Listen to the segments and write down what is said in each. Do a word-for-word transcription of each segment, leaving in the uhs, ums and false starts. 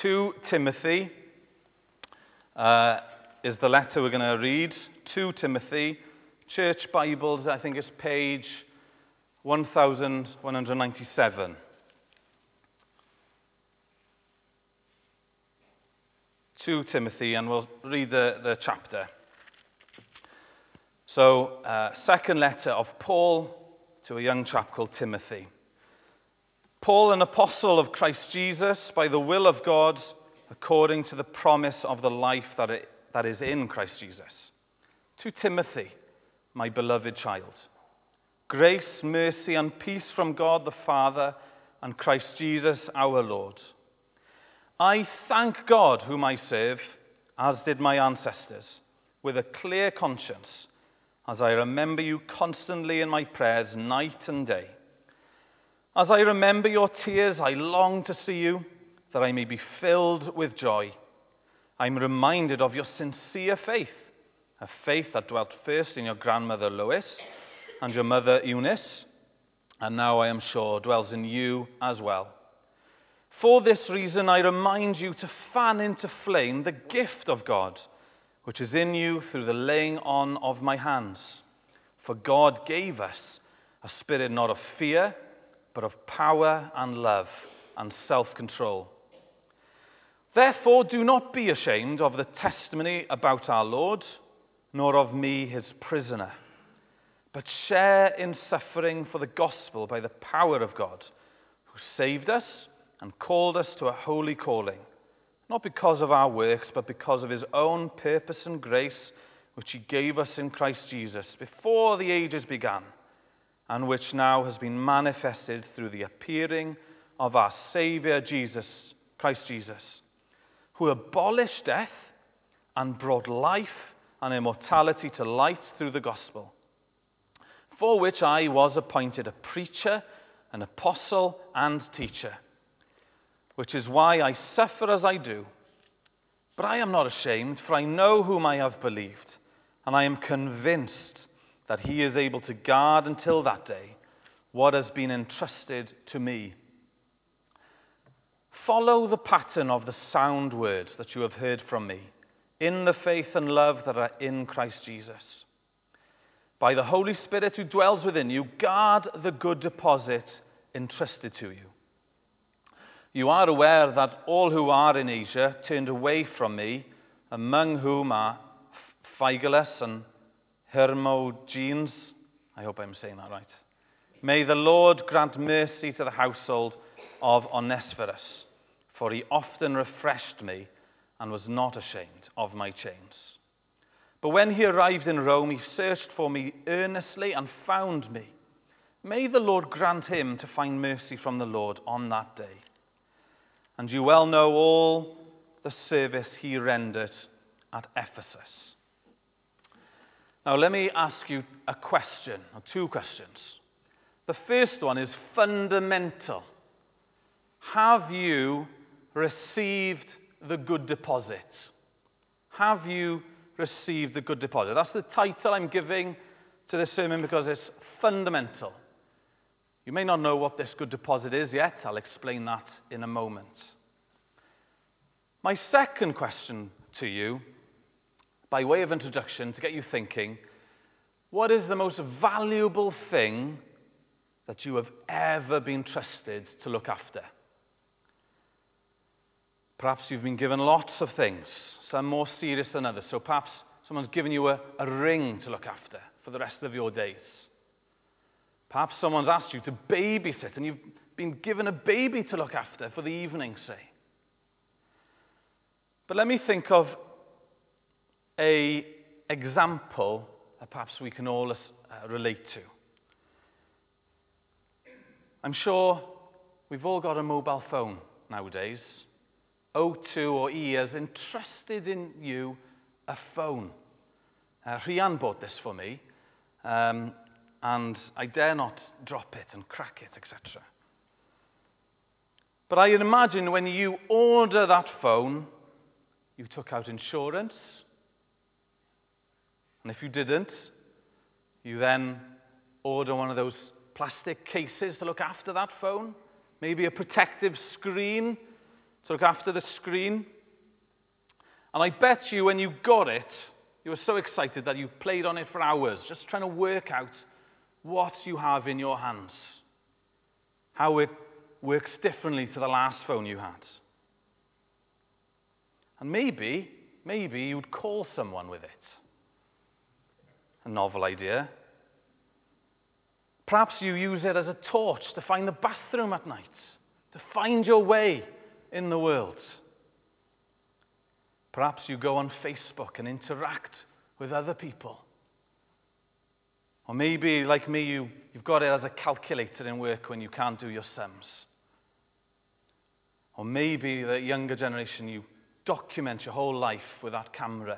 Second Timothy uh, is the letter we're going to read. Second Timothy, Church Bibles, I think it's page one thousand one hundred ninety-seven. Second Timothy, and we'll read the, the chapter. So, uh, second letter of Paul to a young chap called Timothy. Paul, an apostle of Christ Jesus, by the will of God, according to the promise of the life that, it, that is in Christ Jesus. To Timothy, my beloved child. Grace, mercy, and peace from God the Father and Christ Jesus our Lord. I thank God whom I serve, as did my ancestors, with a clear conscience, as I remember you constantly in my prayers night and day. As I remember your tears, I long to see you, that I may be filled with joy. I'm reminded of your sincere faith, a faith that dwelt first in your grandmother Lois and your mother Eunice, and now I am sure dwells in you as well. For this reason, I remind you to fan into flame the gift of God, which is in you through the laying on of my hands. For God gave us a spirit not of fear, but of power and love and self-control. Therefore, do not be ashamed of the testimony about our Lord, nor of me, his prisoner, but share in suffering for the gospel by the power of God, who saved us and called us to a holy calling, not because of our works, but because of his own purpose and grace, which he gave us in Christ Jesus before the ages began, and which now has been manifested through the appearing of our Savior Jesus, Christ Jesus, who abolished death and brought life and immortality to light through the gospel, for which I was appointed a preacher, an apostle, and teacher, which is why I suffer as I do. But I am not ashamed, for I know whom I have believed, and I am convinced that he is able to guard until that day what has been entrusted to me. Follow the pattern of the sound words that you have heard from me, in the faith and love that are in Christ Jesus. By the Holy Spirit who dwells within you, guard the good deposit entrusted to you. You are aware that all who are in Asia turned away from me, among whom are Phygelus and Hermogenes. I hope I'm saying that right. May the Lord grant mercy to the household of Onesiphorus, for he often refreshed me and was not ashamed of my chains. But when he arrived in Rome, he searched for me earnestly and found me. May the Lord grant him to find mercy from the Lord on that day. And you well know all the service he rendered at Ephesus. Now, let me ask you a question, or two questions. The first one is fundamental. Have you received the good deposit? Have you received the good deposit? That's the title I'm giving to this sermon because it's fundamental. You may not know what this good deposit is yet. I'll explain that in a moment. My second question to you, by way of introduction, to get you thinking, what is the most valuable thing that you have ever been trusted to look after? Perhaps you've been given lots of things, some more serious than others. So perhaps someone's given you a, a ring to look after for the rest of your days. Perhaps someone's asked you to babysit and you've been given a baby to look after for the evening, say. But let me think of an example that perhaps we can all uh, relate to. I'm sure we've all got a mobile phone nowadays. O two or E has entrusted in you a phone. Uh, Rhian bought this for me. Um, and I dare not drop it and crack it, et cetera. But I imagine when you order that phone, you took out insurance. And if you didn't, you then order one of those plastic cases to look after that phone, maybe a protective screen to to look after the screen. And I bet you when you got it, you were so excited that you played on it for hours, just trying to work out what you have in your hands, how it works differently to the last phone you had. And maybe, maybe you'd call someone with it. A novel idea. Perhaps you use it as a torch to find the bathroom at night, to find your way in the world. Perhaps you go on Facebook and interact with other people. Or maybe, like me, you, you've got it as a calculator in work when you can't do your sums. Or maybe the younger generation, you document your whole life with that camera.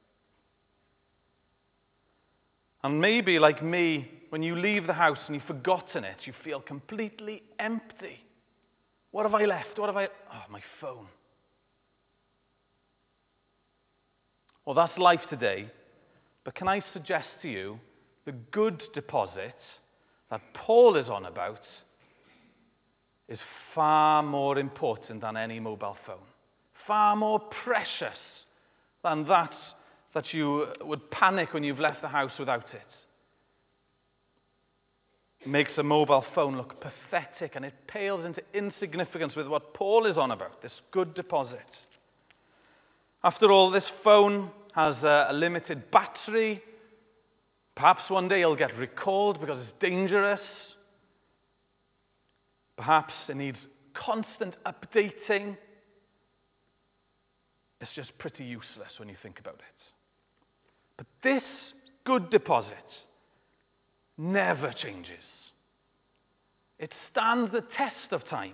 And maybe, like me, when you leave the house and you've forgotten it, you feel completely empty. What have I left? What have I... Oh, my phone. Well, that's life today. But can I suggest to you the good deposit that Paul is on about is far more important than any mobile phone. Far more precious than that that you would panic when you've left the house without it. It makes a mobile phone look pathetic, and it pales into insignificance with what Paul is on about, this good deposit. After all, this phone has a, a limited battery. Perhaps one day it'll get recalled because it's dangerous. Perhaps it needs constant updating. It's just pretty useless when you think about it. But this good deposit never changes. It stands the test of time.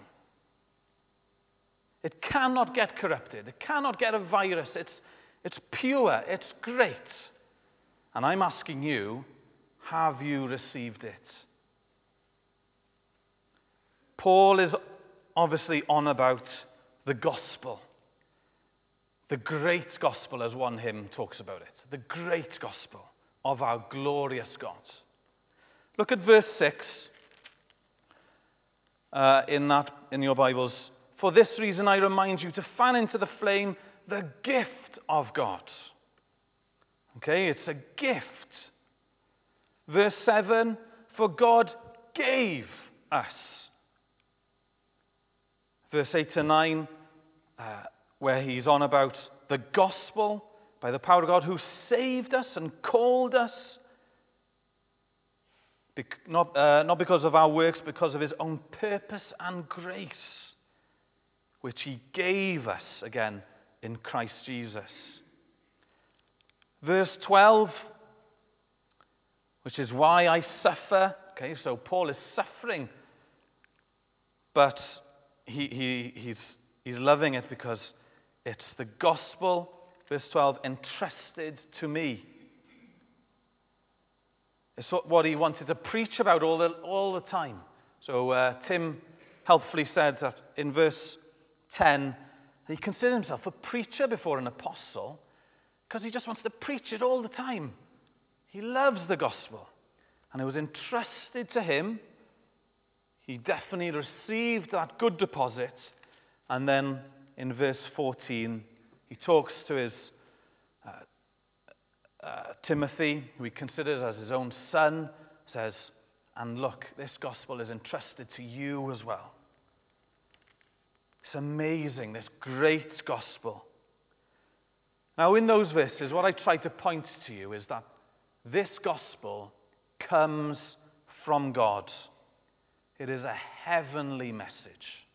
It cannot get corrupted. It cannot get a virus. It's, it's pure. It's great. And I'm asking you, have you received it? Paul is obviously on about the gospel. The great gospel, as one hymn talks about it. The great gospel of our glorious God. Look at verse six uh, in, that, in your Bibles. For this reason I remind you to fan into the flame the gift of God. Okay, it's a gift. Verse seven, for God gave us. Verse eight to nine, uh, where he's on about the gospel by the power of God who saved us and called us, not, uh, not because of our works, because of his own purpose and grace, which he gave us, again, in Christ Jesus. Verse twelve, which is why I suffer. Okay, so Paul is suffering, but he, he, he's, he's loving it because it's the gospel, verse twelve, entrusted to me. It's what he wanted to preach about all the, all the time. So uh, Tim helpfully said that in verse ten, he considered himself a preacher before an apostle because he just wants to preach it all the time. He loves the gospel, and it was entrusted to him. He definitely received that good deposit. And then in verse fourteen, he talks to his uh, uh, Timothy, who he considers as his own son, says, and look, this gospel is entrusted to you as well. It's amazing, this great gospel. Now, in those verses, what I try to point to you is that this gospel comes from God. It is a heavenly message.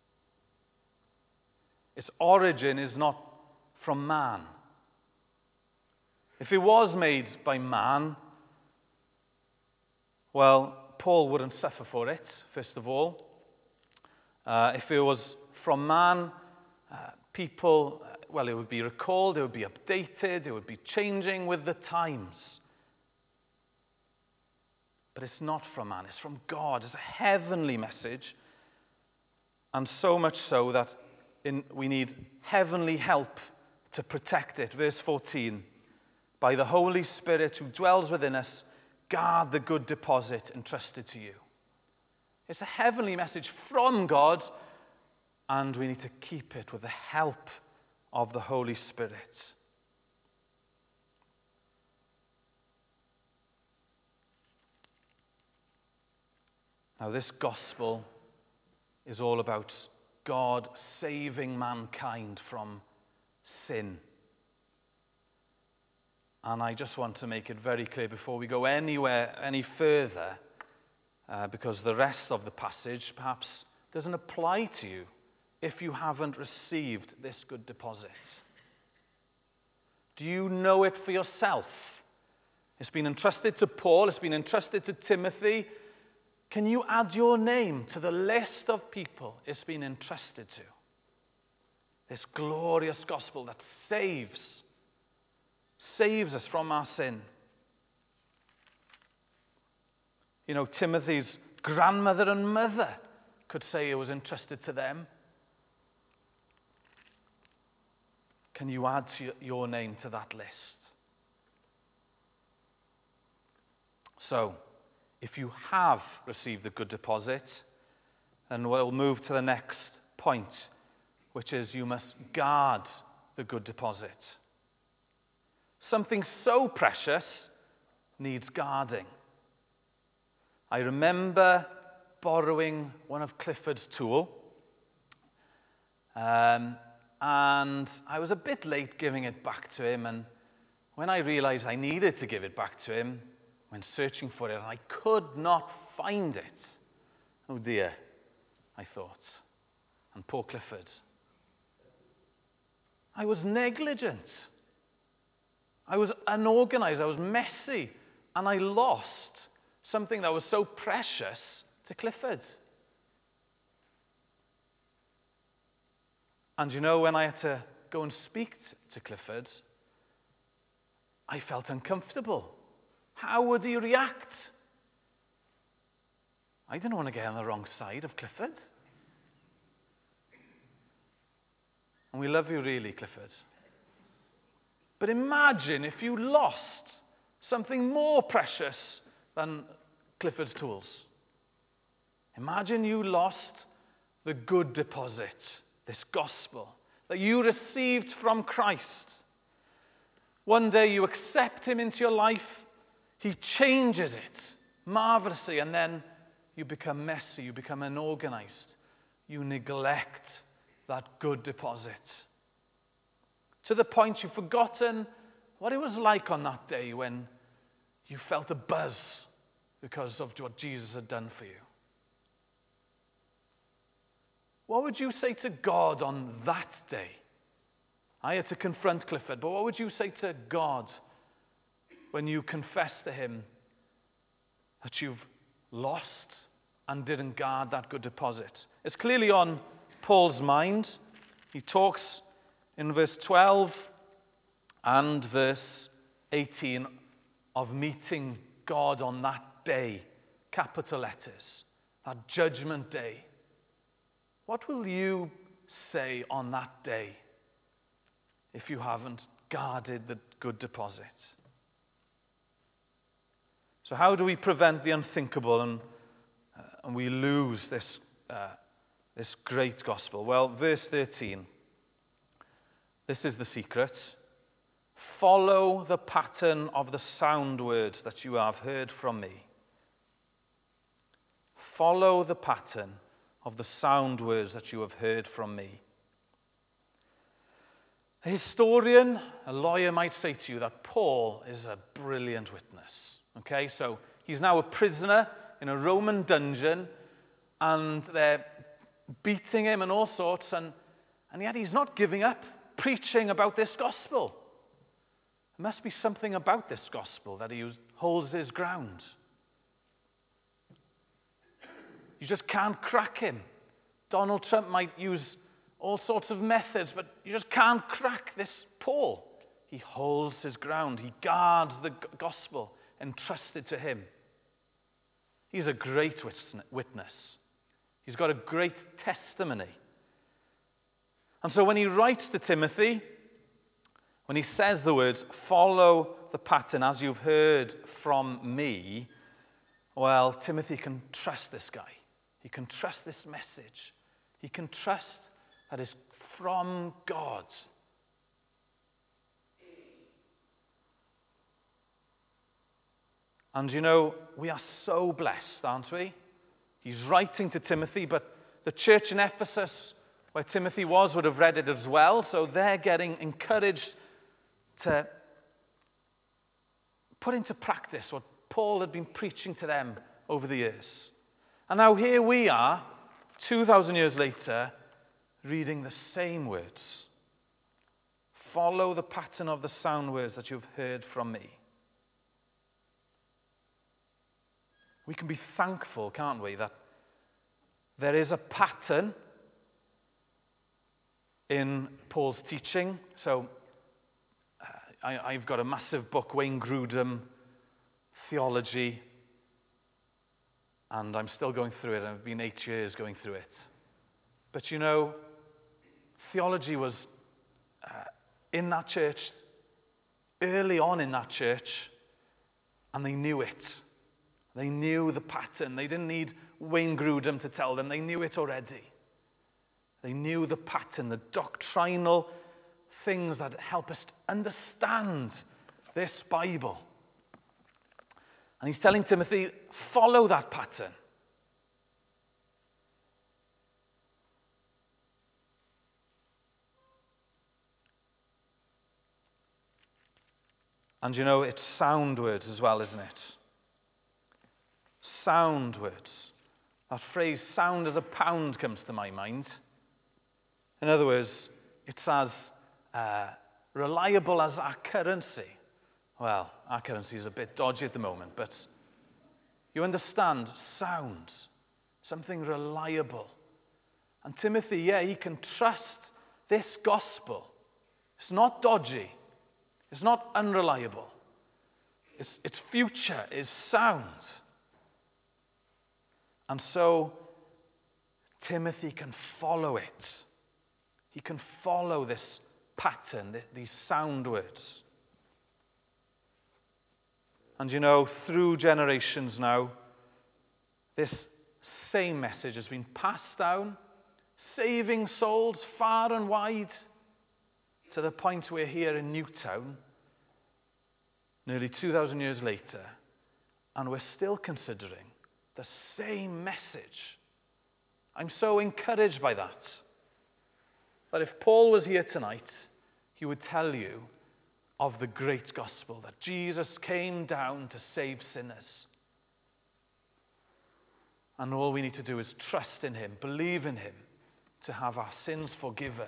Its origin is not from man. If it was made by man, well, Paul wouldn't suffer for it, first of all. Uh, if it was from man, uh, people, uh, well, it would be recalled, it would be updated, it would be changing with the times. But it's not from man, it's from God. It's a heavenly message. And so much so that in, we need heavenly help to protect it. Verse fourteen, by the Holy Spirit who dwells within us, guard the good deposit entrusted to you. It's a heavenly message from God, and we need to keep it with the help of the Holy Spirit. Now, this gospel is all about God saving mankind from sin. And I just want to make it very clear before we go anywhere, any further, uh, because the rest of the passage perhaps doesn't apply to you if you haven't received this good deposit. Do you know it for yourself? It's been entrusted to Paul, it's been entrusted to Timothy. Can you add your name to the list of people it's been entrusted to? This glorious gospel that saves, saves us from our sin. You know, Timothy's grandmother and mother could say it was entrusted to them. Can you add to your name to that list? So, if you have received the good deposit, then we'll move to the next point, which is you must guard the good deposit. Something so precious needs guarding. I remember borrowing one of Clifford's tools, um, and I was a bit late giving it back to him, and when I realized I needed to give it back to him, when searching for it, I could not find it. Oh dear, I thought. And poor Clifford. I was negligent. I was unorganized. I was messy. And I lost something that was so precious to Clifford. And you know, when I had to go and speak to Clifford, I felt uncomfortable. How would he react? I didn't want to get on the wrong side of Clifford. And we love you really, Clifford. But imagine if you lost something more precious than Clifford's tools. Imagine you lost the good deposit, this gospel, that you received from Christ. One day you accept him into your life, he changes it marvelously, and then you become messy, you become unorganized. You neglect that good deposit. To the point you've forgotten what it was like on that day when you felt a buzz because of what Jesus had done for you. What would you say to God on that day? I had to confront Clifford, but what would you say to God when you confess to him that you've lost and didn't guard that good deposit? It's clearly on Paul's mind. He talks in verse twelve and verse eighteen of meeting God on that day, capital letters, that judgment day. What will you say on that day if you haven't guarded the good deposit? So how do we prevent the unthinkable and, uh, and we lose this, uh, this great gospel? Well, verse thirteen, this is the secret. Follow the pattern of the sound words that you have heard from me. Follow the pattern of the sound words that you have heard from me. A historian, a lawyer might say to you that Paul is a brilliant witness. Okay, so he's now a prisoner in a Roman dungeon, and they're beating him and all sorts, and, and yet he's not giving up preaching about this gospel. There must be something about this gospel that he holds his ground. You just can't crack him. Donald Trump might use all sorts of methods, but you just can't crack this Paul. He holds his ground. He guards the gospel entrusted to him. He's a great witness. He's got a great testimony. And so when he writes to Timothy, when he says the words, follow the pattern as you've heard from me, well, Timothy can trust this guy. He can trust this message. He can trust that is from God. And you know, we are so blessed, aren't we? He's writing to Timothy, but the church in Ephesus, where Timothy was, would have read it as well. So they're getting encouraged to put into practice what Paul had been preaching to them over the years. And now here we are, two thousand years later, reading the same words. Follow the pattern of the sound words that you've heard from me. We can be thankful, can't we, that there is a pattern in Paul's teaching. So uh, I, I've got a massive book, Wayne Grudem, Theology, and I'm still going through it. I've been eight years going through it. But you know, theology was uh, in that church, early on in that church, and they knew it. They knew the pattern. They didn't need Wayne Grudem to tell them. They knew it already. They knew the pattern, the doctrinal things that help us understand this Bible. And he's telling Timothy, follow that pattern. And you know, it's sound words as well, isn't it? Sound words. That phrase, sound as a pound, comes to my mind. In other words, it's as uh, reliable as our currency. Well, our currency is a bit dodgy at the moment, but you understand, sound, something reliable. And Timothy, yeah, he can trust this gospel. It's not dodgy. It's not unreliable. Its, its future is sound. And so Timothy can follow it. He can follow this pattern, these sound words. And you know, through generations now, this same message has been passed down, saving souls far and wide, to the point we're here in Newtown, nearly two thousand years later, and we're still considering the same message. I'm so encouraged by that. That if Paul was here tonight, he would tell you of the great gospel, that Jesus came down to save sinners. And all we need to do is trust in him, believe in him, to have our sins forgiven.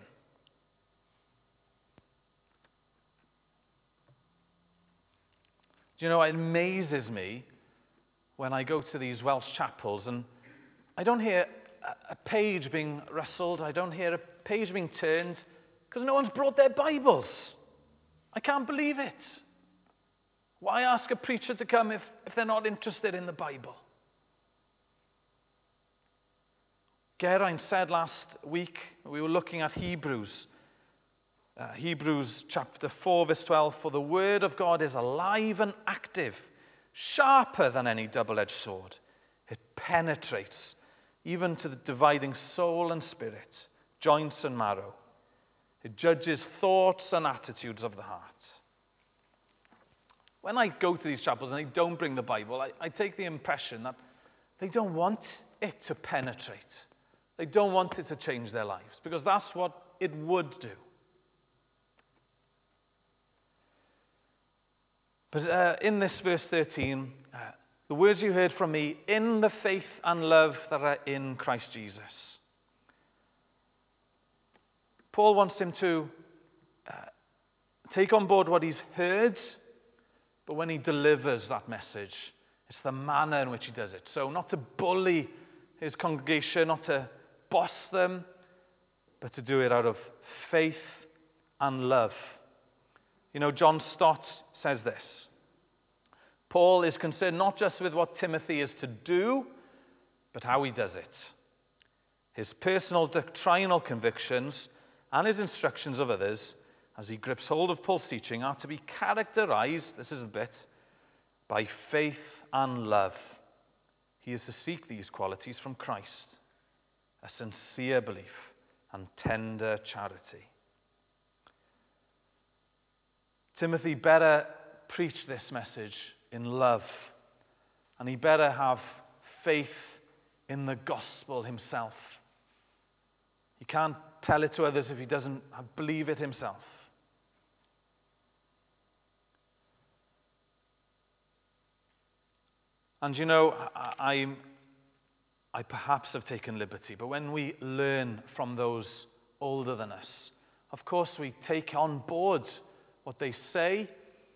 Do you know, it amazes me when I go to these Welsh chapels and I don't hear a page being rustled, I don't hear a page being turned, because no one's brought their Bibles. I can't believe it. Why ask a preacher to come if, if they're not interested in the Bible? Geraint said last week, we were looking at Hebrews, uh, Hebrews chapter four, verse twelve, for the word of God is alive and active, sharper than any double-edged sword. It penetrates even to the dividing soul and spirit, joints and marrow. It judges thoughts and attitudes of the heart. When I go to these chapels and they don't bring the Bible, I, I take the impression that they don't want it to penetrate. They don't want it to change their lives, because that's what it would do. But uh, in this verse thirteen, uh, the words you heard from me, in the faith and love that are in Christ Jesus. Paul wants him to uh, take on board what he's heard, but when he delivers that message, it's the manner in which he does it. So not to bully his congregation, not to boss them, but to do it out of faith and love. You know, John Stott says this: Paul is concerned not just with what Timothy is to do, but how he does it. His personal doctrinal convictions and his instructions of others, as he grips hold of Paul's teaching, are to be characterized, this is the bit, by faith and love. He is to seek these qualities from Christ, a sincere belief and tender charity. Timothy better preach this message in love, and he better have faith in the gospel himself. He can't tell it to others if he doesn't believe it himself. And you know, I, I perhaps have taken liberty, but when we learn from those older than us, of course we take on board what they say,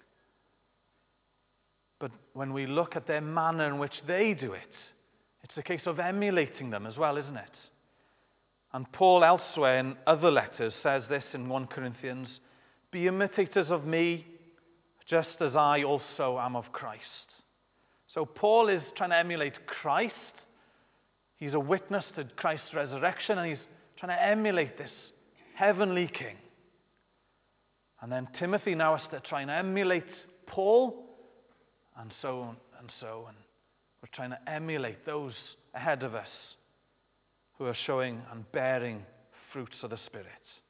but when we look at their manner in which they do it, it's a case of emulating them as well, isn't it? And Paul elsewhere in other letters says this in First Corinthians, "Be imitators of me, just as I also am of Christ." So Paul is trying to emulate Christ. He's a witness to Christ's resurrection, and he's trying to emulate this heavenly king. And then Timothy now has to try and emulate Paul, and so on and so on. We're trying to emulate those ahead of us who are showing and bearing fruits of the Spirit.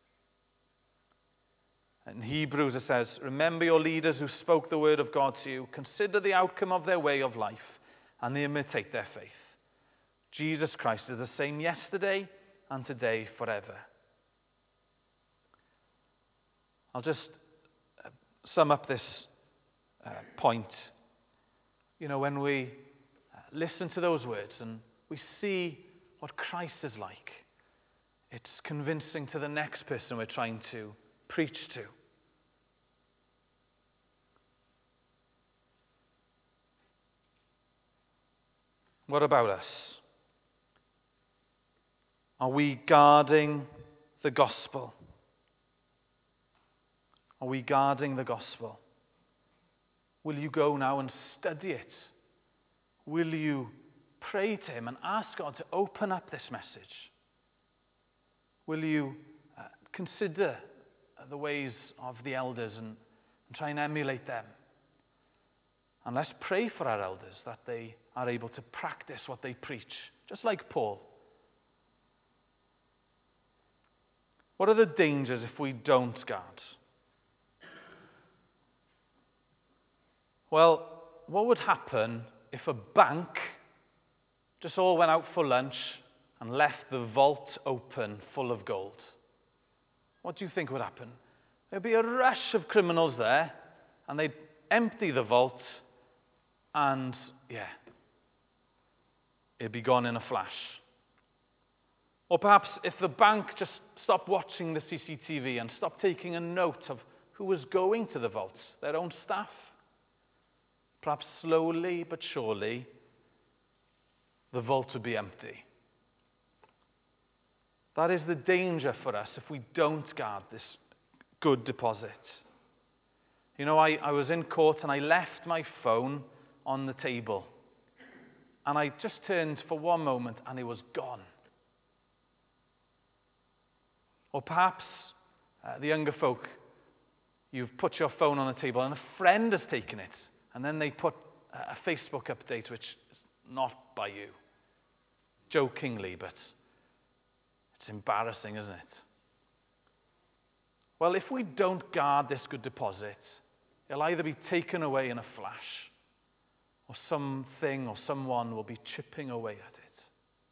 In Hebrews it says, "Remember your leaders who spoke the word of God to you. Consider the outcome of their way of life and imitate their faith. Jesus Christ is the same yesterday and today forever." I'll just sum up this uh, point. You know, when we listen to those words and we see what Christ is like, it's convincing to the next person we're trying to preach to. What about us? Are we guarding the gospel? Are we guarding the gospel? Will you go now and study it? Will you pray to him and ask God to open up this message? Will you uh, consider the ways of the elders and, and try and emulate them? And let's pray for our elders that they are able to practice what they preach, just like Paul. What are the dangers if we don't guard? Well, what would happen if a bank just all went out for lunch and left the vault open full of gold? What do you think would happen? There'd be a rush of criminals there, and they'd empty the vault, and yeah, it'd be gone in a flash. Or perhaps if the bank just stopped watching the C C T V and stopped taking a note of who was going to the vault, their own staff, perhaps slowly but surely, the vault would be empty. That is the danger for us if we don't guard this good deposit. You know, I, I was in court and I left my phone on the table. And I just turned for one moment and it was gone. Or perhaps, uh, the younger folk, you've put your phone on the table and a friend has taken it. And then they put a Facebook update, which is not by you. Jokingly, but it's embarrassing, isn't it? Well, if we don't guard this good deposit, it'll either be taken away in a flash, or something or someone will be chipping away at it.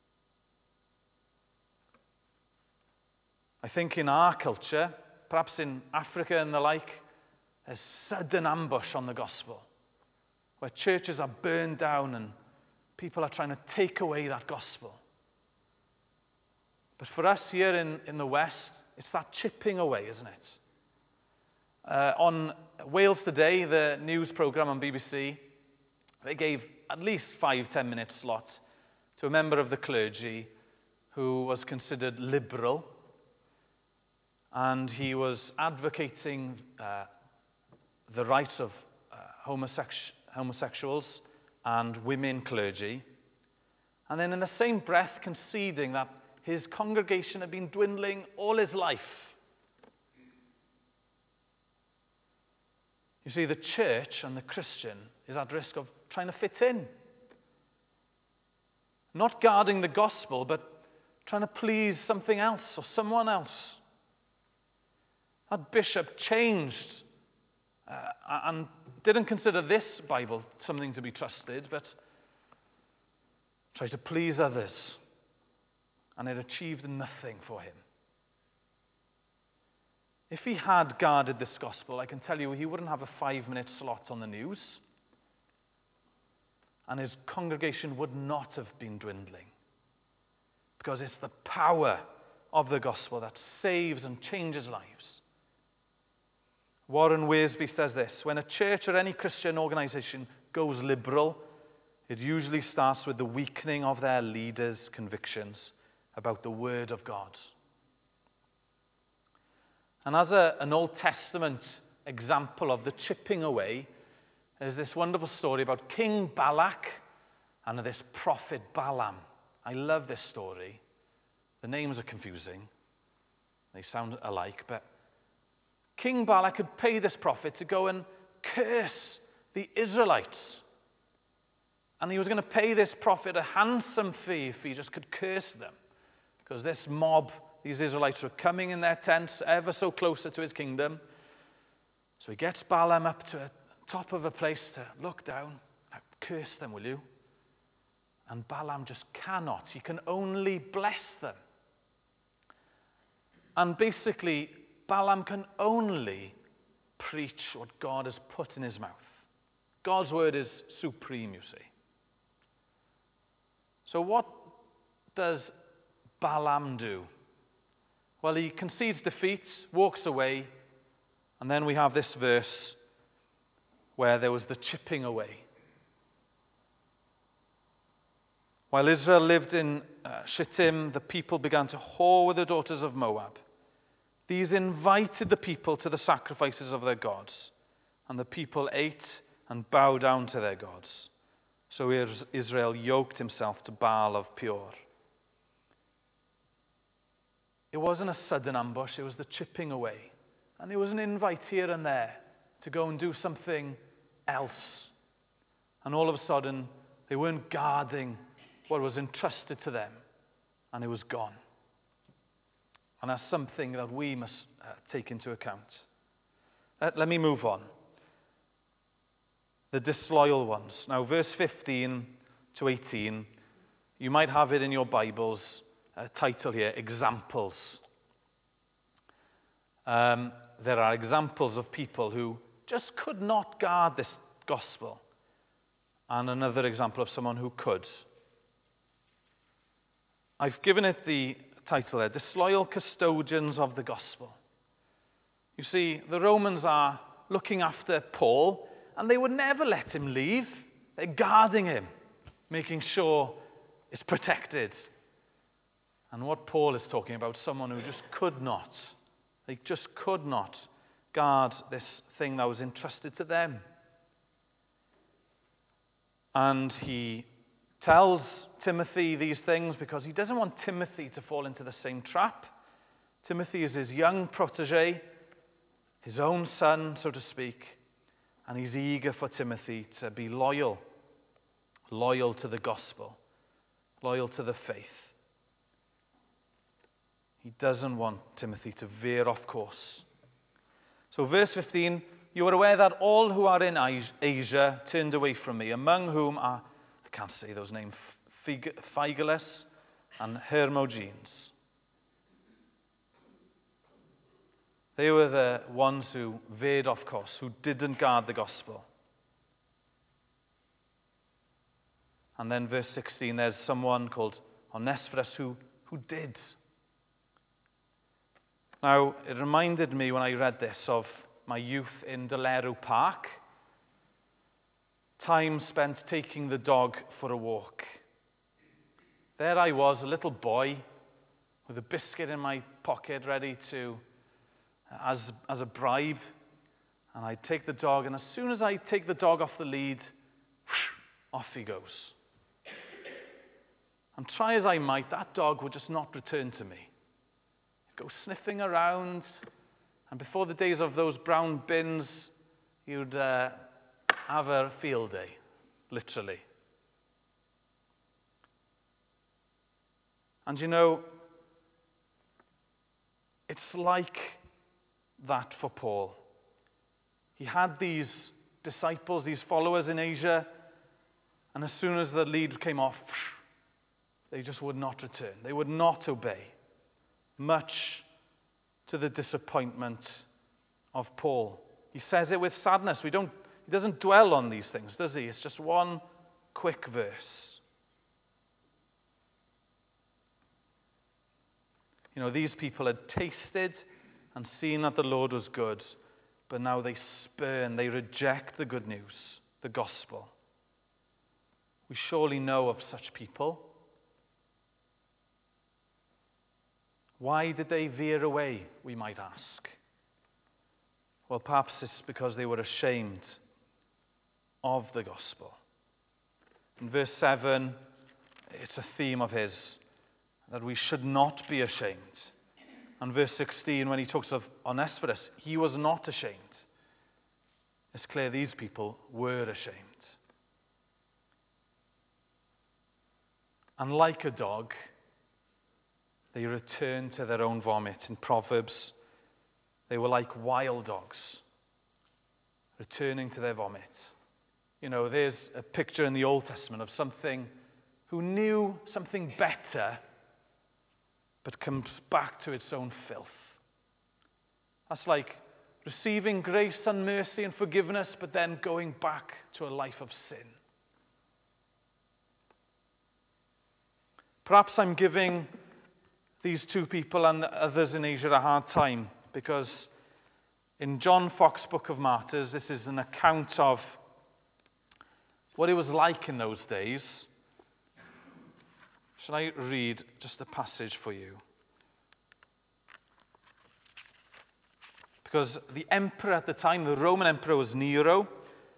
I think in our culture, perhaps in Africa and the like, there's sudden ambush on the gospel, where churches are burned down and people are trying to take away that gospel. But for us here in, in the West, it's that chipping away, isn't it? Uh, on Wales Today, the news programme on B B C, they gave at least five, ten minute slot to a member of the clergy who was considered liberal, and he was advocating uh, the rights of uh, homosexuals homosexuals and women clergy, and then in the same breath conceding that his congregation had been dwindling all his life. You see, the church and the Christian is at risk of trying to fit in. Not guarding the gospel, but trying to please something else or someone else. That bishop changed uh, and didn't consider this Bible something to be trusted, but tried to please others, and it achieved nothing for him. If he had guarded this gospel, I can tell you he wouldn't have a five-minute slot on the news, and his congregation would not have been dwindling, because it's the power of the gospel that saves and changes lives. Warren Wiersbe says this: when a church or any Christian organization goes liberal, it usually starts with the weakening of their leaders' convictions about the Word of God. And as a, an Old Testament example of the chipping away, there's this wonderful story about King Balak and this prophet Balaam. I love this story. The names are confusing. They sound alike, but King Balak had paid this prophet to go and curse the Israelites. And he was going to pay this prophet a handsome fee if he just could curse them. Because this mob, these Israelites, were coming in their tents ever so closer to his kingdom. So he gets Balaam up to the top of a place to look down. Now, curse them, will you? And Balaam just cannot. He can only bless them. And basically, Balaam can only preach what God has put in his mouth. God's word is supreme, you see. So what does Balaam do? Well, he concedes defeat, walks away, and then we have this verse where there was the chipping away. While Israel lived in uh, Shittim, the people began to whore with the daughters of Moab. These invited the people to the sacrifices of their gods, and the people ate and bowed down to their gods. So Israel yoked himself to Baal of Peor. It wasn't a sudden ambush, it was the chipping away. And there was an invite here and there to go and do something else. And all of a sudden, they weren't guarding what was entrusted to them, and it was gone. And that's something that we must uh, take into account. Uh, let me move on. The disloyal ones. Now, verse fifteen to eighteen, you might have it in your Bibles, a title here, Examples. Um, there are examples of people who just could not guard this gospel, and another example of someone who could. I've given it the title there, Disloyal Custodians of the Gospel. You see, the Romans are looking after Paul, and they would never let him leave. They're guarding him, making sure it's protected. And what Paul is talking about, someone who just could not, they just could not guard this thing that was entrusted to them. And he tells Timothy these things because he doesn't want Timothy to fall into the same trap. Timothy is his young protege, his own son, so to speak, and he's eager for Timothy to be loyal, loyal to the gospel, loyal to the faith. He doesn't want Timothy to veer off course. So verse fifteen, you are aware that all who are in Asia turned away from me, among whom are, I can't say those names, Phygelus and Hermogenes. They were the ones who veered off course, who didn't guard the gospel. And then verse sixteen, there's someone called Onesiphorus who, who did. Now, it reminded me when I read this of my youth in Delerw Park. Time spent taking the dog for a walk. There I was, a little boy, with a biscuit in my pocket, ready to, as, as a bribe. And I'd take the dog, and as soon as I take the dog off the lead, whoosh, off he goes. And try as I might, that dog would just not return to me. He'd go sniffing around, and before the days of those brown bins, you'd uh, have a field day, literally. And you know, It's like that for Paul. He had these disciples, these followers in Asia, and as soon as the lead came off, they just would not return. They would not obey, much to the disappointment of Paul. He says it with sadness. We don't, he doesn't dwell on these things, does he? It's just one quick verse. You know, these people had tasted and seen that the Lord was good, but now they spurn, they reject the good news, the gospel. We surely know of such people. Why did they veer away, we might ask? Well, perhaps it's because they were ashamed of the gospel. In verse seven, it's a theme of his, that we should not be ashamed. And verse sixteen, when he talks of Onesiphorus, he was not ashamed. It's clear these people were ashamed. And like a dog, they returned to their own vomit. In Proverbs, they were like wild dogs, returning to their vomit. You know, there's a picture in the Old Testament of something who knew something better, but comes back to its own filth. That's like receiving grace and mercy and forgiveness, but then going back to a life of sin. Perhaps I'm giving these two people and others in Asia a hard time because in John Fox's Book of Martyrs, this is an account of what it was like in those days. Shall I read just a passage for you? Because the emperor at the time, the Roman emperor, was Nero.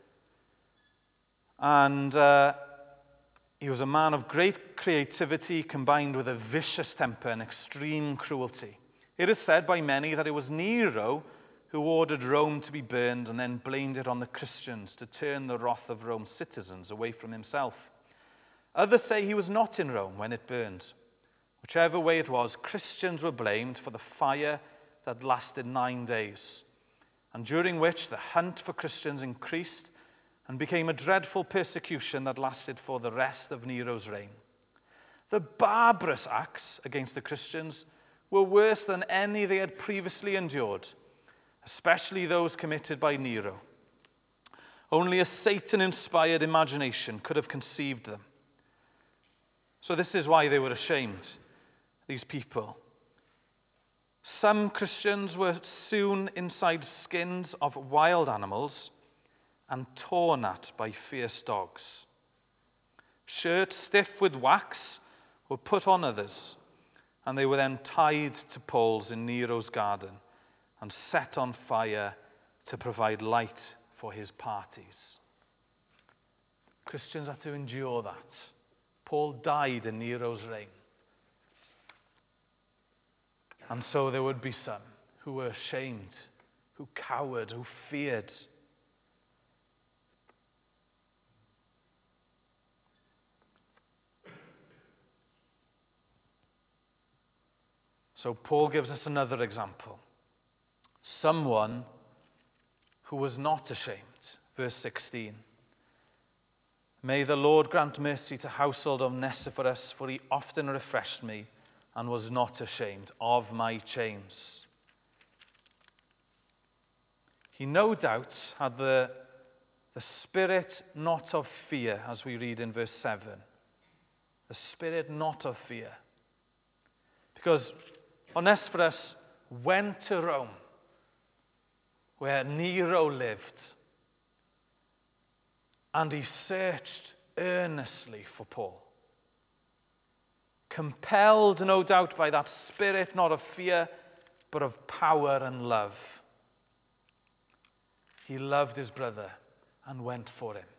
And uh, he was a man of great creativity combined with a vicious temper and extreme cruelty. It is said by many that it was Nero who ordered Rome to be burned and then blamed it on the Christians to turn the wrath of Rome's citizens away from himself. Others say he was not in Rome when it burned. Whichever way it was, Christians were blamed for the fire that lasted nine days, and during which the hunt for Christians increased and became a dreadful persecution that lasted for the rest of Nero's reign. The barbarous acts against the Christians were worse than any they had previously endured, especially those committed by Nero. Only a Satan-inspired imagination could have conceived them. So this is why they were ashamed, these people. Some Christians were sewn inside skins of wild animals and torn at by fierce dogs. Shirts stiff with wax were put on others, and they were then tied to poles in Nero's garden and set on fire to provide light for his parties. Christians had to endure that. Paul died in Nero's reign. And so there would be some who were ashamed, who cowered, who feared. So Paul gives us another example. Someone who was not ashamed. Verse sixteen. May the Lord grant mercy to household of Onesiphorus, for he often refreshed me and was not ashamed of my chains. He no doubt had the, the spirit not of fear, as we read in verse seven. The spirit not of fear. Because Onesiphorus went to Rome, where Nero lived, and he searched earnestly for Paul. Compelled, no doubt, by that spirit not of fear, but of power and love. He loved his brother and went for him.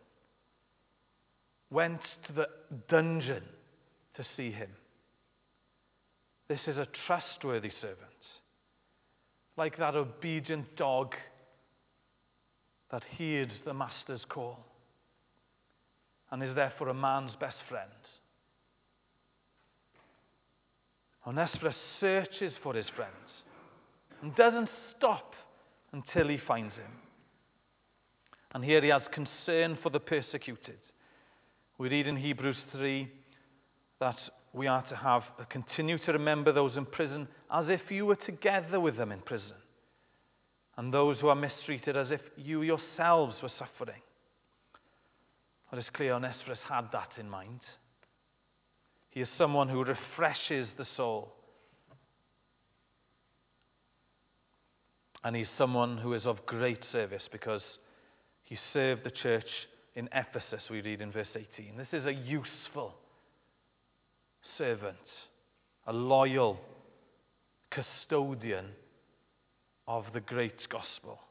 Went to the dungeon to see him. This is a trustworthy servant, like that obedient dog that heeds the master's call and is therefore a man's best friend. Onesiphorus searches for his friend. and doesn't stop until he finds him. And here he has concern for the persecuted. We read in Hebrews three that we are to have continue to remember those in prison as if you were together with them in prison, and those who are mistreated as if you yourselves were suffering. But it's clear Onesiphorus had that in mind. He is someone who refreshes the soul. And he's someone who is of great service because he served the church in Ephesus, we read in verse eighteen. This is a useful servant, a loyal custodian of the great gospel.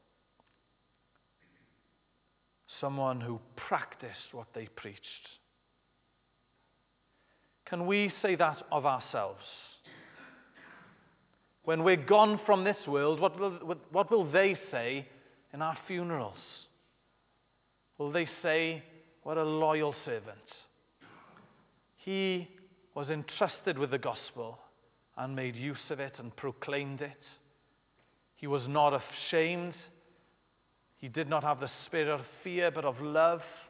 Someone who practiced what they preached. Can we say that of ourselves? When we're gone from this world, what will, what will they say in our funerals? Will they say, what a loyal servant? He was entrusted with the gospel and made use of it and proclaimed it. He was not ashamed. He did not have the spirit of fear, but of love.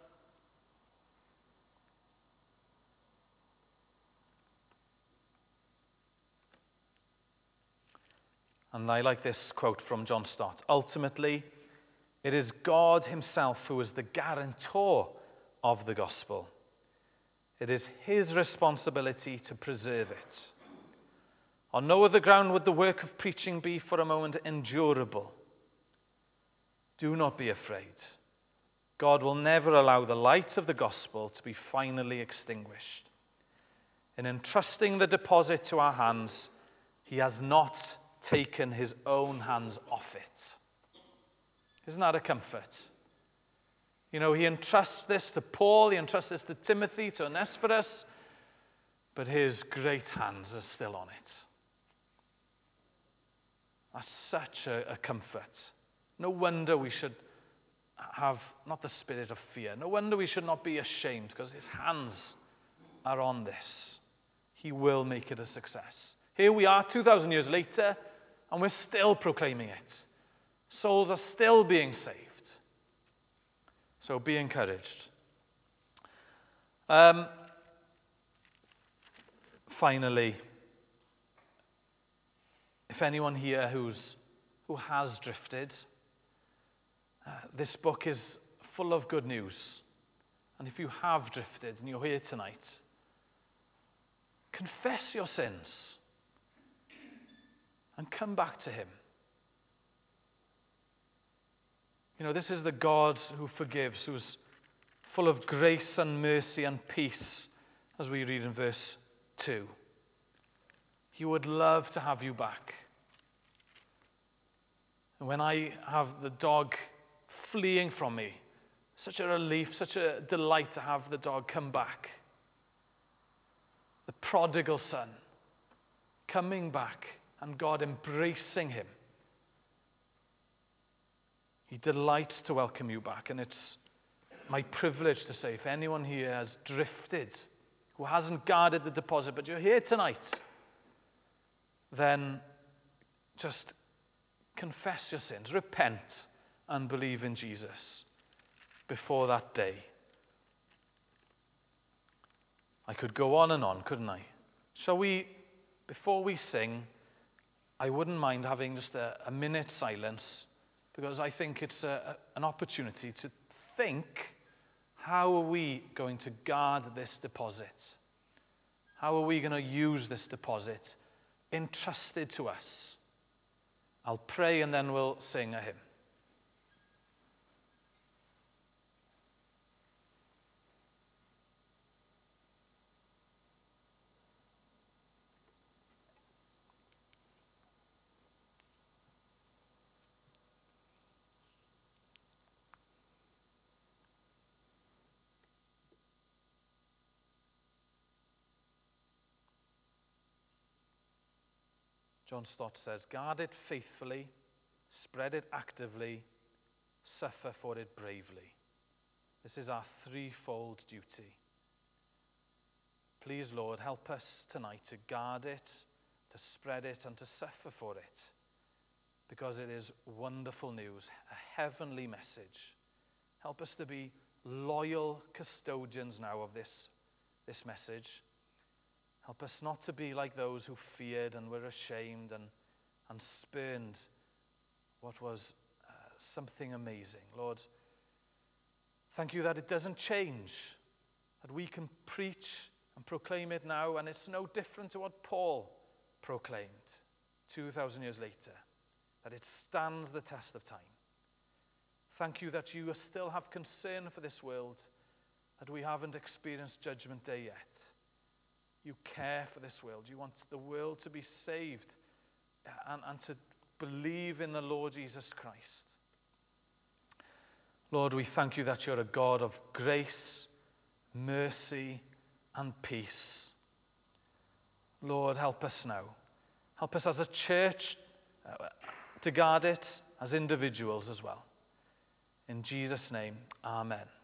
And I like this quote from John Stott. Ultimately, it is God himself who is the guarantor of the gospel. It is his responsibility to preserve it. On no other ground would the work of preaching be for a moment endurable. Do not be afraid. God will never allow the light of the gospel to be finally extinguished. In entrusting the deposit to our hands, he has not taken his own hands off it. Isn't that a comfort? You know, he entrusts this to Paul, he entrusts this to Timothy, to Onesiphorus, but his great hands are still on it. That's such a, a comfort. No wonder we should have not the spirit of fear. No wonder we should not be ashamed, because his hands are on this. He will make it a success. Here we are two thousand years later, and we're still proclaiming it. Souls are still being saved. So be encouraged. Um, finally, if anyone here who's, who has drifted, uh, this book is full of good news. And if you have drifted and you're here tonight, confess your sins and come back to him. You know, this is the God who forgives, who's full of grace and mercy and peace, as we read in verse two. He would love to have you back. And when I have the dog fleeing from me, such a relief, such a delight to have the dog come back. The prodigal son coming back and God embracing him. He delights to welcome you back. And it's my privilege to say, if anyone here has drifted, who hasn't guarded the deposit, but you're here tonight, then just confess your sins, repent, and believe in Jesus before that day. I could go on and on, couldn't I? Shall we, before we sing, I wouldn't mind having just a, a minute silence, because I think it's a, a, an opportunity to think, how are we going to guard this deposit? How are we going to use this deposit entrusted to us? I'll pray and then we'll sing a hymn. John Stott says, guard it faithfully, spread it actively, suffer for it bravely. This is our threefold duty. Please, Lord, help us tonight to guard it, to spread it, and to suffer for it because it is wonderful news, a heavenly message. Help us to be loyal custodians now of this, this message. Help us not to be like those who feared and were ashamed and, and spurned what was uh, something amazing. Lord, thank you that it doesn't change, that we can preach and proclaim it now, and it's no different to what Paul proclaimed two thousand years later, that it stands the test of time. Thank you that you still have concern for this world, that we haven't experienced Judgment Day yet. You care for this world. You want the world to be saved and, and to believe in the Lord Jesus Christ. Lord, we thank you that you're a God of grace, mercy, and peace. Lord, help us now. Help us as a church uh, to guard it, as individuals as well. In Jesus' name, amen.